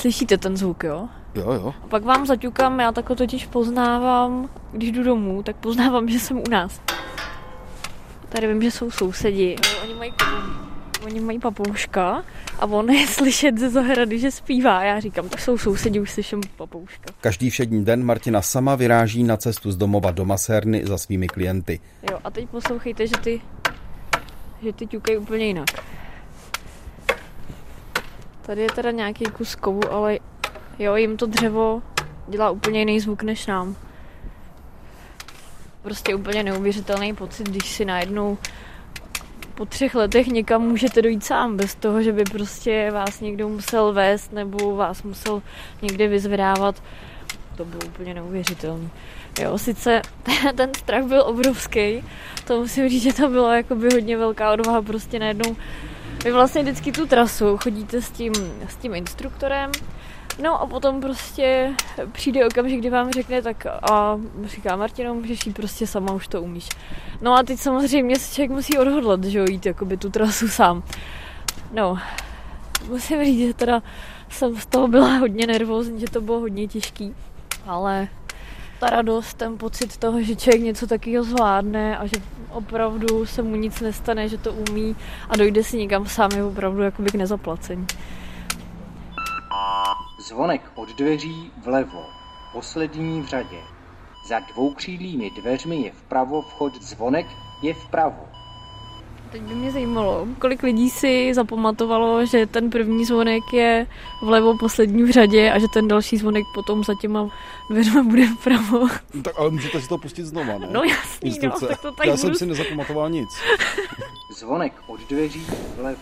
Slyšíte ten zvuk, jo? Jo. A pak vám zaťukám, já takhle totiž poznávám, když jdu domů, tak poznávám, že jsem u nás. Tady vím, že jsou sousedi. Oni mají papouška a on je slyšet ze zahrady, že zpívá. Já říkám, to jsou sousedi, už slyším papouška. Každý všední den Martina sama vyráží na cestu z domova do masérny za svými klienty. Jo, a teď poslouchejte, že ty ťukají úplně jinak. Tady je teda nějaký kus kovu, ale jo, jim to dřevo dělá úplně jiný zvuk než nám. Prostě úplně neuvěřitelný pocit, když si najednou po 3 letech někam můžete dojít sám, bez toho, že by prostě vás někdo musel vést nebo vás musel někde vyzvedávat. To bylo úplně neuvěřitelné. Jo, sice ten strach byl obrovský, to musím říct, že to bylo jakoby hodně velká odvaha, prostě najednou vy vlastně vždycky tu trasu chodíte s tím instruktorem, no a potom prostě přijde okamžik, kdy vám řekne tak a říká Martino, můžeš jít prostě sama, už to umíš. No a teď samozřejmě se člověk musí odhodlat, že jo, jít jakoby tu trasu sám. No, musím říct, že teda jsem z toho byla hodně nervózní, že to bylo hodně těžký, ale ta radost, ten pocit toho, že člověk něco takového zvládne a že opravdu se mu nic nestane, že to umí a dojde si někam sám, je opravdu jakoby k nezaplacení. Zvonek od dveří vlevo, poslední v řadě. Za dvoukřídlými dveřmi je vpravo vchod, zvonek je vpravo. Teď by mě zajímalo, kolik lidí si zapamatovalo, že ten první zvonek je vlevo, poslední v řadě a že ten další zvonek potom za těma dveřma bude vpravo. Tak ale můžete si to pustit znova, ne? No jasný, Instrukce. no, tak to tady Já jsem si nezapamatoval nic. Zvonek od dveří vlevo.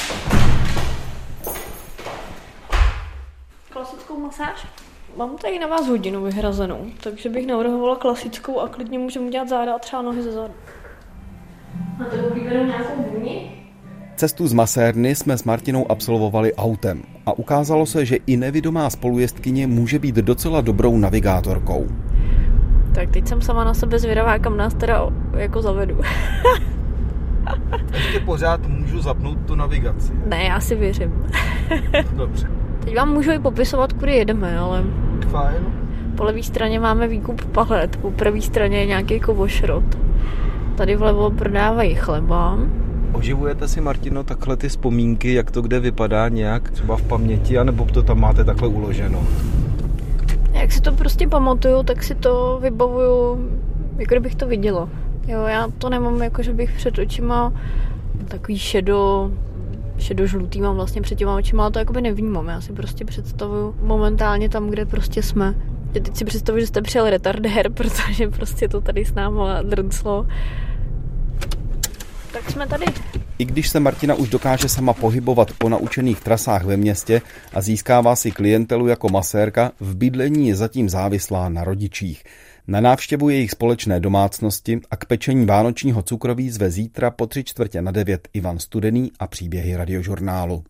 Klasickou masáž? Mám tady na vás hodinu vyhrazenou, takže bych navrhovala klasickou a klidně můžeme dělat záda a třeba nohy ze zadu. Máte oblíbenou nějakou vůni? Cestu z masérny jsme s Martinou absolvovali autem a ukázalo se, že i nevidomá spolujezdkyně může být docela dobrou navigátorkou. Tak teď jsem sama na sebe zvědavá, kam nás teda jako zavedu. Ještě pořád můžu zapnout tu navigaci. Ne, já si věřím. Dobře. Teď vám můžu i popisovat, kudy jedeme, ale Fajn. po levé straně máme výkup Palet, po pravé straně je nějaký kovošrot. Tady vlevo prodávají chleba. Oživujete si, Martino, takhle ty vzpomínky, jak to kde vypadá nějak třeba v paměti, anebo to tam máte takhle uloženo? Jak si to prostě pamatuju, tak si to vybavuju, jako kdybych to viděla. Jo, já to nemám jako, že bych před očima takový šedožlutý mám vlastně před těma očima, ale to jakoby nevnímám. Já si prostě představuju momentálně tam, kde prostě jsme. Já teď si představuju, že jste přijel retardér, protože prostě to tady s náma drnclo. Tak jsme tady. I když se Martina už dokáže sama pohybovat po naučených trasách ve městě a získává si klientelu jako masérka, v bydlení je zatím závislá na rodičích. Na návštěvu jejich společné domácnosti a k pečení vánočního cukroví zve zítra po 8:45 Ivan Studený a příběhy Radiožurnálu.